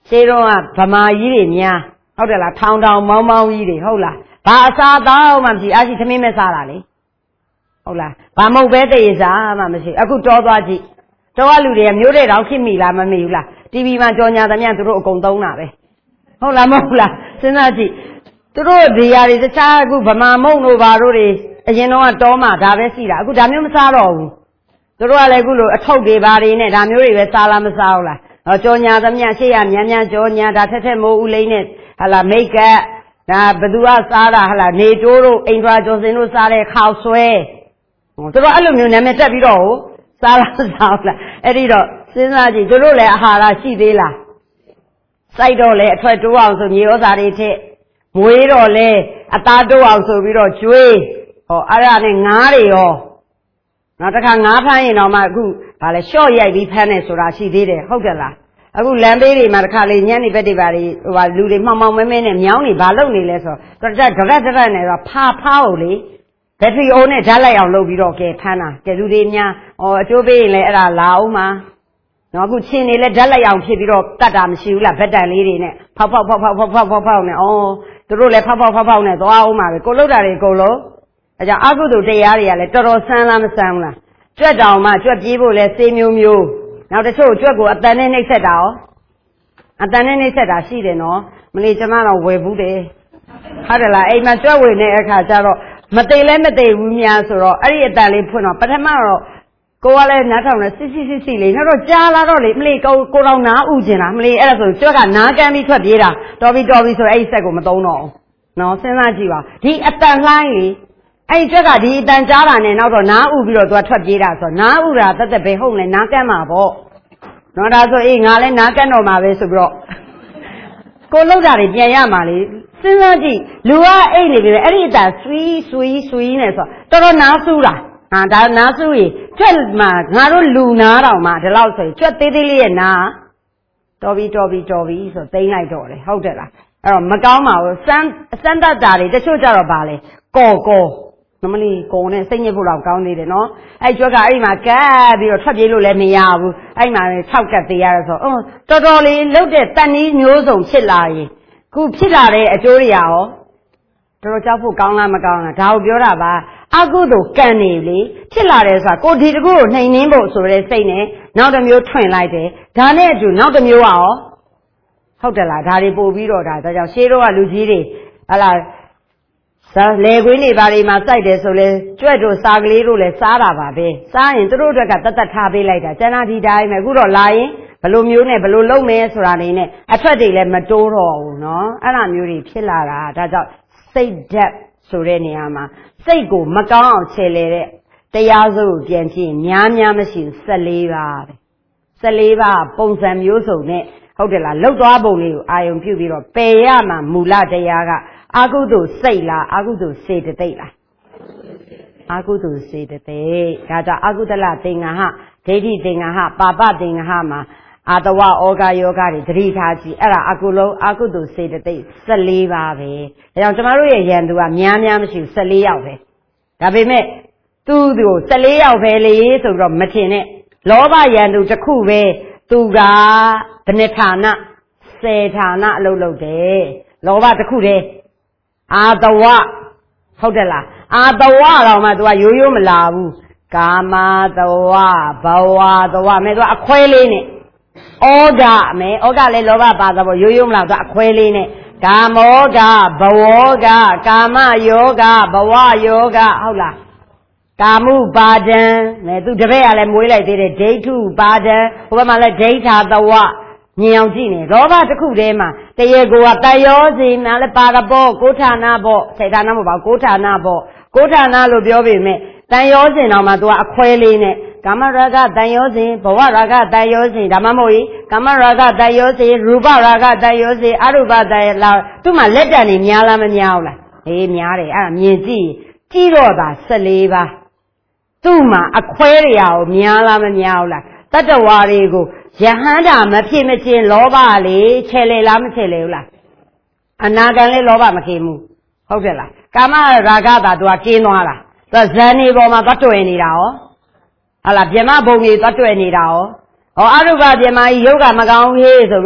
ရှေးတော့ကဗမာကြီးတွေများဟုတ်တယ်လားထောင်ထောင်မောင်းမောင်းကြီးတွေဟုတ်လားဘာအစားတော့မှမရှိအားရှိသမင်းမဲ့စားတာလေဟုတ်လားဘာမဟုတ်ပဲတရေစားမှမရှိအခုတောသွားကြည့်တောကလူတွေကမျိုးတဲ့တောင်ဖြစ်မိလားမမိဘူးလားတီဗီမှာကြော်ညာသမျှသူတို့အကုန်သုံးတာပဲဟုတ်လားမဟုတ်လားစဉ်းစားကြည့်သူတို့ဒီຢာတွေတခြားအခုဗမာမုံတို့ဘာတို့တွေအရင်တော့တောမှာဒါပဲရှိတာအခုဒါမျိုးမစားတော့ဘူးသူတို့ကလည်းအခုလိုအထုပ်တွေဘာတွေနဲ့ဒါမျိုးတွေပဲစားလားမစားဘူးလားဟောကြော်ညာသမျှရှေ့ရမြန်မြန်ကြော်ညာဒါထက်ထက်မိုးဦးလိမ့်နဲ့ဟာလာမိတ်ကပ်ဒါဘသူကစားတာဟာလာနေတိုးတို့အိမ်ထွာကျော်စင်တို့စားတဲ့ခေါက်ဆွဲသူတို့အဲ့လိုမျိုးနာမည်တက်ပြီးတော့စားလားမစားဘူးလားအဲ့ဒီတော့စဉ်းစားကြည့်သူတို့လည်းအာဟာရရှိသေးလားစိုက်တော့လေအထွက်တိုးအောင်ဆိုမြေဩဇာတွေထက်မွေးတော့လေအသားတိုးအောင်ဆိုပြီးတော့ကျွေးဟောအဲ့ဒါနဲ့ငါးတွေရောနောက်တစ်ခါငါးဖမ်းရင်တော့မှအခုဗာလဲရှော့ရိုက်ပြီးဖမ်းနေဆိုတာရှိသေးတယ်ဟုတ်တယ်လားအခုလမ်းဘေးတွေမှာတစ်ခါလေညနေဘက်တွေပါတွေဟိုဟာလူတွေမှောင်မှောင်မဲမဲနဲ့မြောင်းနေဘာလုပ်နေလဲဆိုတော့တရက်တရက်တရက်နဲ့တော့ဖာဖားဖို့လေဘက်ထရီအိုးနဲ့ဓာတ်လိုက်အောင်လုပ်ပြီးတော့ကဲဖမ်းတာကဲလူတွေများဟောအကျိုးပေးရင်လည်းအဲ့ဒါလာအောင်မှာနော်အခုချင်းနေလဲဓာတ်လိုက်အောင်ဖြစ်ပြီးတော့တတ်တာမရှိဘူးလားဘက်တန်လေးတွေနဲ့ဖောက်ဖောက်ဖောက်ဖောက်ဖောက်ဖောက်ဖောက်ဖောက်နဲ့ဩသူတို့လည်းဖောက်ဖောက်ဖောက်ဖောက်နဲ့သွားအောင်မှာပဲကိုလှုပ်တာတွေအကုန်လုံးအဲကြောင့်အကုသိုလ်တရားတွေကလည်းတော်တော်ဆန်းလားမဆန်းဘူးလားကြွက်တောင်မှကြွက်ပြေးဖို့လဲစေးမျိုးမျိုးနောက်တချို့ကြွက်ကိုအတန်နဲ့နှိပ်ဆက်တာရောအတန်နဲ့နှိပ်ဆက်တာရှိတယ်နော်မလေးကျမတော့ဝယ်ဘူးတယ်ဟုတ်တယ်လားအိမ်မှာကြွက်ဝယ်နေတဲ့အခါကျတော့မသိလဲမသိဘူးများဆိုတော့အဲ့ဒီအတန်လေးဖွင့်တော့ပထမတော့ကိုကလည်းနားထောင်လဲစစ်စစ်စစ်စစ်လေးနောက်တော့ကြားလာတော့လေမလေးကိုကိုတော်နားဥကျင်တာမလေးအဲ့ဒါဆိုကြွက်ကနားကမ်းပြီးထွက်ပြေးတာတော်ပြီတော်ပြီဆိုအဲ့ဒီဆက်ကိုမသုံးတော့နော်စဉ်းစားကြည့်ပါဒီအတန်လှိုင်းလေအဲ့ဒီကြွက်ကဒီအတန်ကြားတာနဲ့နောက်တော့နားဥပြီးတော့သူကထွက်ပြေးတာဆိုတော့နားဥတာတက်တက်ပဲဟုတ်လဲနားကမ်းမှာပေါ့နော်ဒါဆိုအေးငါလည်းနားကမ်းတော့မှာပဲဆိုပြီးတော့ကိုလှုပ်တာတွေပြန်ရမှာလေစဉ်းစားကြည့်လူကအိတ်နေပြီအဲ့ဒီအတန်ဆွီးဆွီးဆွီးနဲ့ဆိုတော့တော်တော်နားဆူးတာဟာဒါနားဆူးရင်ကြွက်မှာငါတို့လူနားတော့မှဒီလောက်ဆိုရင်ကြွက်သေးသေးလေးရဲ့နားတော်ပြီတော်ပြီတော်ပြီဆိုသိမ့်လိုက်တော့တယ်ဟုတ်တယ်လားအဲ့တော့မကောင်းပါဘူးစမ်းစမ်းတတ်တာတွေတချို့ကြတော့ဗာလေကော်ကော်နမလီကုံနဲ့စိတ်ညစ်ဖို့တော့ကောင်းသေးတယ်နော်အဲ့ကြွက်ကအဲ့ဒီမှာကပ်ပြီးတော့ထွက်ပြေးလို့လည်းမရဘူးအဲ့မှာ၆ကပ်သေးရဆိုတော့အော်တော်တော်လေးလှုပ်တဲ့တန်နီးမျိုးစုံဖြစ်လာရင်ခုဖြစ်လာတဲ့အကျိုးတွေရောတော်တော်ကြောက်ဖို့ကောင်းလားမကောင်းလားဒါကိုပြောတာပါအကုသို့ကံနေလေဖြစ်လာတယ်ဆိုတာကိုဒီတကူကိုနှိမ်နှင်းဖို့ဆိုတဲ့စိတ်နဲ့နောက်တစ်မျိုးထွင်လိုက်တယ်ဒါနဲ့အတူနောက်တစ်မျိုးရောဟုတ်တယ်လားဒါတွေပို့ပြီးတော့ဒါဒါကြောင့်ရှေးတော့ကလူကြီးတွေဟလာစားလေခွေးနေပါတွေမှာစိုက်တယ်ဆိုလဲကြွက်တို့စားကလေးတို့လည်းစားတာပါပဲစားရင်သူတို့အတွက်ကတတ်တတ်ထားပေးလိုက်တာကျန်တာဒီတိုင်းပဲအခုတော့လာရင်ဘယ်လိုမျိုးနဲ့ဘယ်လိုလုပ်မယ်ဆိုတာနေနဲ့အထွက်တွေလည်းမတိုးတော့ဘူးနော်အဲ့လိုမျိုးတွေဖြစ်လာတာဒါကြောင့်စိတ်ဓာတ်ဆိုတဲ့နေရာမှာစိတ်ကိုမကောင်းအောင်ခြေလေတဲ့တရားစုကိုပြန်ကြည့်များများမရှိဘူး၁၄ပါးပဲ၁၄ပါးပုံစံမျိုးစုံနဲ့ဟုတ်တယ်လားလှုပ်သွားပုံလေးကိုအာယုံပြုပြီးတော့ပယ်ရမှာမူလတရားကအကုသိုလ်စိတ်လားအကုသိုလ်စေတသိက်လားအကုသိုလ်စေတသိက်ဒါကြောင့်အကုသလသင်္ဃဟဒိဋ္ဌိသင်္ဃဟပါပသင်္ဃဟမှာအာတဝဩဃယောဂတွေသတိထားကြည့်အဲ့ဒါအကုလုံးအကုသိုလ်စေတသိက်၁၄ပါးပဲဒါကြောင့်ကျမတို့ရဲ့ယန္တုကများများမရှိဘူး၁၄ယောက်ပဲဒါပေမဲ့သူ့ကို၁၄ယောက်ပဲလေဆိုပြီးတော့မထင်နဲ့လောဘယန္တုတစ်ခုပဲသူကဘယ်နှဌာန၁၀ဌာနအလုပ်လုပ်တယ်လောဘတစ်ခုတည်းအာတဝဟုတ်တယ်လားအာတဝတော့မှသူကရိုးရိုးမလာဘူးကာမတဝဘဝတဝမဲသူကအခွဲလေးနဲ့ဩဃမဲဩဃလည်းလောဘပါသဘောရိုးရိုးမလားသူအခွဲလေးနဲ့ကာမောဃဘဝောဃကာမယောဂဘဝယောဂဟုတ်လားကာမှုပါဒံမဲသူတပည့်ကလည်းမွေးလိုက်သေးတယ်ဒိဋ္ဌုပါဒံဟိုဘက်မှာလည်းဒိဋ္ဌာတဝမြင်အောင်ကြည့်နေလောဘတစ်ခုတည်းမှာတရေကိုကတယောစီနာလည်းပါရဘောကိုဌာနဘောစေဌာနမဟုတ်ပါဘူးကိုဌာနဘောကိုဌာနလို့ပြောပေမဲ့တန်ရောစဉ်တော့မှသူကအခွဲလေးနဲ့ကာမရာဂတန်ရောစဉ်ဘဝရာဂတန်ရောစဉ်ဒါမှမဟုတ်ရင်ကာမရာဂတန်ရောစဉ်ရူပရာဂတန်ရောစဉ်အရူပတန်လာသူ့မှာလက်တံနေများလားမများဘူးလားအေးများတယ်အဲ့ဒါမြင်ကြည့်ကြည့်တော့တာ၁၄ပါးသူ့မှာအခွဲတွေရောများလားမများဘူးလားတတ္တဝါတွေကိုယဟန္တာမဖြစ်မချင်းလောဘလေခြေလေလားမခြေလေဘူးလားအနာဂံလေးလောဘမကင်းဘူးဟုတ်တယ်လားကာမရာဂတာသူကကျင်းသွားလားသူဇန်နေပေါ်မှာသွားတွေ့နေတာရောဟာလားပြမဘုံကြီးသွားတွေ့နေတာရောဟောအရုပပြမကြီးယုတ်ကမကောင်းဟေးဆိုပြီးတော့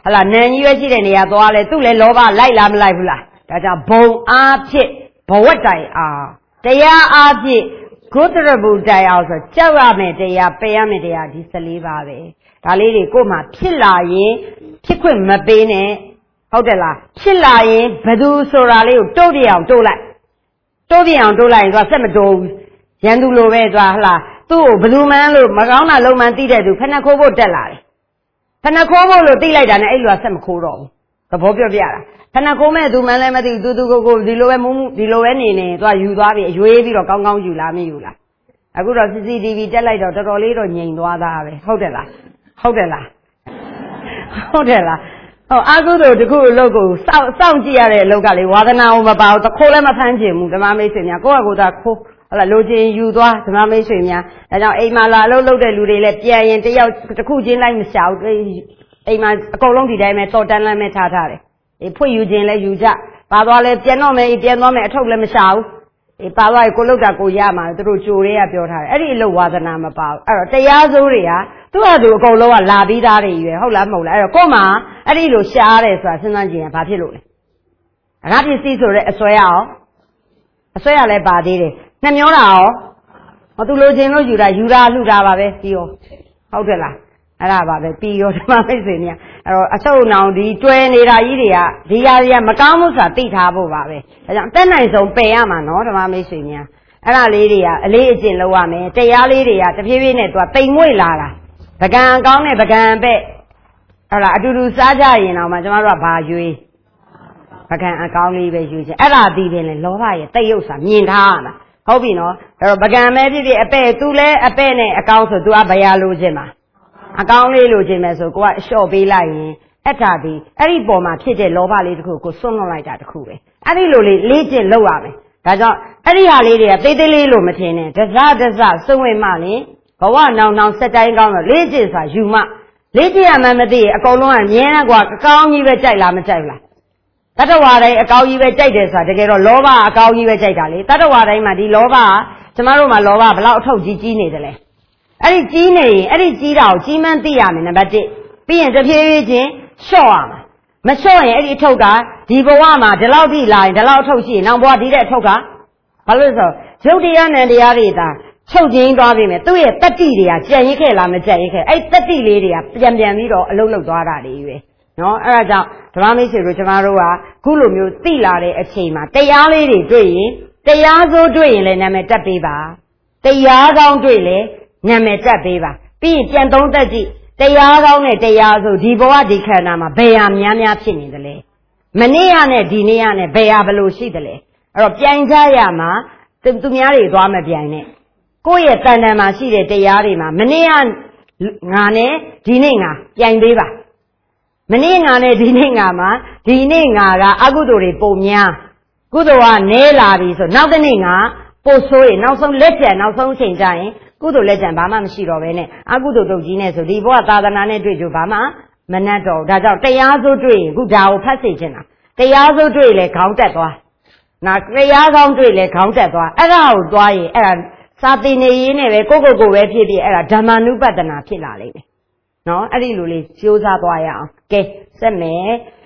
ဟလာနန်ကြီးပဲရှိတဲ့နေရာသွားလဲသူ့လဲလောဘလိုက်လားမလိုက်ဘူးလားဒါကြောင့်ဘုံအားဖြင့်ဘဝတ္တိုင်အားတရားအားဖြင့်ဂုတ္တရဘူတိုင်အောင်ဆိုကြောက်ရမယ်တရားပယ်ရမယ်တရားဒီ十四ပါပဲဒါလေးတွေကိုမှဖြစ်လာရင်ဖြစ်ခွင့်မပေးနဲ့ဟုတ်တယ်လားဖြစ်လာရင်ဘယ်သူဆိုတာလေးကိုတိုးပြအောင်တိုးလိုက်တိုးပြအောင်တိုးလိုက်ရင်သူကဆက်မတိုးဘူးရန်သူလိုပဲသူကဟလာသူ့ကိုဘယ်သူမှန်းလို့မကောင်းတာလုံးမှန်းသိတဲ့သူဖက်နှက်ခိုးဖို့တက်လာတယ်ဖက်နှက်ခိုးဖို့လို့သိလိုက်တာနဲ့အဲ့လူကဆက်မခိုးတော့ဘူးသဘောပြောပြတာဖက်နှက်ခိုးမဲ့သူမှန်းလည်းမသိဘူးသူသူကိုကိုဒီလိုပဲမူးဒီလိုပဲနေနေသူကယူသွားပြီးအရွေးပြီးတော့ကောင်းကောင်းယူလားမယူလားအခုတော့ C C T V တက်လိုက်တော့တော်တော်လေးတော့ငြိမ်သွားသားပဲဟုတ်တယ်လားဟုတ်တယ်လားဟုတ်တယ်လားဟောအာကုသိုလ်တခုအလုပ်ကိုစောင့်စောင့်ကြည့်ရတဲ့အလုပ်ကလေဝါသနာကိုမပါဘူးတခိုးလည်းမဖမ်းချင်ဘူးဓမ္မမိတ်ဆွေများကိုယ့်အကူသာခိုးဟလာလိုချင်ယူသွားဓမ္မမိတ်ဆွေများဒါကြောင့်အိမ်မှာလာအလုပ်လုပ်တဲ့လူတွေလည်းပြန်ရင်တယောက်တစ်ခုချင်းလိုက်မရှာဘူးအိမ်မှာအကုန်လုံးဒီတိုင်းပဲတော်တန်းလမ်းပဲထားထားတယ်အေးဖွင့်ယူခြင်းလည်းယူကြပါသွားလဲပြန်တော့မယ်ပြန်သွားမယ်အထုပ်လည်းမရှာဘူးအေးပါသွားရင်ကိုလုတ်တာကိုရမှာသူတို့ကြိုတွေကပြောထားတယ်အဲ့ဒီအလုပ်ဝါသနာမပါဘူးအဲ့တော့တရားစိုးတွေကသူ့ဟာသူအကုန်လုံးကလာပြီးသားတွေရွယ်ဟုတ်လားမဟုတ်လားအဲ့တော့ကို့မှာအဲ့ဒီလိုရှားတယ်ဆိုတာစဉ်းစားကြည့်ရင်ဘာဖြစ်လို့လဲအငါပစ္စည်းဆိုတဲ့အစွဲရအောင်အစွဲရလည်းပါသေးတယ်နှမျောတာရောဟောသူလိုချင်လို့ယူတာယူတာလှူတာပါပဲပြီးရောဟုတ်တယ်လားအဲ့ဒါပါပဲပြီးရောဓမ္မမိတ်ဆွေများအဲ့တော့အဆုပ်နောင်ဒီတွဲနေတာကြီးတွေကဒီຢာတွေကမကောင်းမှုဆိုတာသိထားဖို့ပါပဲဒါကြောင့်တက်နိုင်ဆုံးပယ်ရမှာနော်ဓမ္မမိတ်ဆွေများအဲ့ဒါလေးတွေကအလေးအကျင့်လုပ်ရမယ်တရားလေးတွေကတဖြည်းဖြည်းနဲ့သူကတိမ်မွေ့လာတာပကံအကောင်းနဲ့ပကံပဲ့ဟုတ်လားအတူတူစားကြရင်တော့မှကျမတို့ကဘာရွေးပကံအကောင်းလေးပဲယူချင်အဲ့ဒါဒီပင်လေလောဘရဲ့တိတ်ရုပ်စာမြင်ထားရမှာဟုတ်ပြီနော်အဲ့တော့ပကံမဲဖြစ်ဖြစ်အပဲ့သူလဲအပဲ့နဲ့အကောင်းဆိုသူကဘယာလိုချင်မှာအကောင်းလေးလိုချင်မယ်ဆိုကိုကအလျှော့ပေးလိုက်ရင်အဲ့ဒါဒီအဲ့ဒီပေါ်မှာဖြစ်တဲ့လောဘလေးတစ်ခုကိုစွန့်လွတ်လိုက်တာတစ်ခုပဲအဲ့ဒီလိုလေးလေးကျင့်လုပ်ရမယ်ဒါကြောင့်အဲ့ဒီဟာလေးတွေကသေးသေးလေးလို့မထင်နဲ့တစတစစွန့်ဝင်မှလင်ဘဝနောင်နောင်စက်တိုင်းကောင်းတော့လေးကျင့်ဆိုတာယူမှလေးကျင့်ရမှမသိရင်အကုန်လုံးကမြဲတမ်းကွာအကောင်းကြီးပဲကြိုက်လားမကြိုက်လားတတ္တဝါတိုင်းအကောင်းကြီးပဲကြိုက်တယ်ဆိုတာတကယ်တော့လောဘအကောင်းကြီးပဲကြိုက်တာလေတတ္တဝါတိုင်းမှာဒီလောဘကကျမတို့မှာလောဘဘလောက်အထောက်ကြီးကြီးနေတယ်လဲအဲ့ဒီကြီးနေရင်အဲ့ဒီကြီးတာကိုကြီးမှန်းသိရမယ်နံပါတ်တစ်ပြီးရင်တဖြည်းဖြည်းချင်းလျှော့ရမှာမလျှော့ရင်အဲ့ဒီအထုပ်ကဒီဘဝမှာဒီလောက်ထိလာရင်ဒီလောက်အထုပ်ရှိရင်နောက်ဘဝဒီတဲ့အထုပ်ကဘာလို့လဲဆိုရုပ်တရားနဲ့တရားတွေသာချုပ်ချင်းသွားပြီမယ်သူ့ရဲ့တတ္တိတွေကကြံ့ရစ်ခဲ့လားမကြံ့ရစ်ခဲ့အဲ့တတ္တိလေးတွေကပြန်ပြန်ပြီးတော့အလုံးလုံးသွားတာတွေပဲနော်အဲ့ဒါကြောင့်ဓမ္မမိတ်ဆွေတို့ကျမတို့ကခုလိုမျိုးသိလာတဲ့အချိန်မှာတရားလေးတွေတွေ့ရင်တရားစိုးတွေ့ရင်လည်းနာမည်တက်ပေးပါတရားကောင်းတွေ့လည်းနာမည်တက်ပေးပါပြီးရင်ပြန်သုံးသပ်ကြည့်တရားကောင်းနဲ့တရားဆိုဒီဘဝဒီခန္ဓာမှာဘယ်ဟာများများဖြစ်နေသလဲမနေ့ကနဲ့ဒီနေ့ကနဲ့ဘယ်ဟာဘယ်လိုရှိသလဲအဲ့တော့ပြိုင်ကြရမှာသူများတွေသွားမပြိုင်နဲ့ကိုယ့်ရဲ့တဏ္ဍာမှာရှိတဲ့တရားတွေမှာမနေ့ကငါနဲ့ဒီနေ့ငါပြိုင်ပေးပါမနေ့ငါနဲ့ဒီနေ့ငါမှာဒီနေ့ငါကအကုသိုလ်တွေပုံများကုသိုလ်ကနည်းလာပြီဆိုနောက်တစ်နေ့ငါပို့ဆိုးရင်နောက်ဆုံးလက်ကျန်နောက်ဆုံးချိန်ကျရင်ကုသိုလ်လက်ကျန်ဘာမှမရှိတော့ဘဲနဲ့အကုသိုလ်တုတ်ကြီးနဲ့ဆိုဒီဘဝသာသနာနဲ့တွေ့ကြဘာမှမနှက်တော့ဒါကြောင့်တရားစိုးတွေ့ရင်ခုဒါကိုဖတ်စေချင်တာတရားစိုးတွေ့လေခေါင်းတက်သွားနာတရားကောင်းတွေ့လေခေါင်းတက်သွားအဲ့ဒါကိုသွားရင်အဲ့ဒါစာသင်နေရင်းနဲ့ပဲကိုကိုကိုပဲဖြစ်ဖြစ်အဲ့ဒါဓမ္မနုပဒနာဖြစ်လာလိမ့်မယ်နော်အဲ့ဒီလိုလေးကြိုးစားသွားရအောင်ကဲစက်မယ်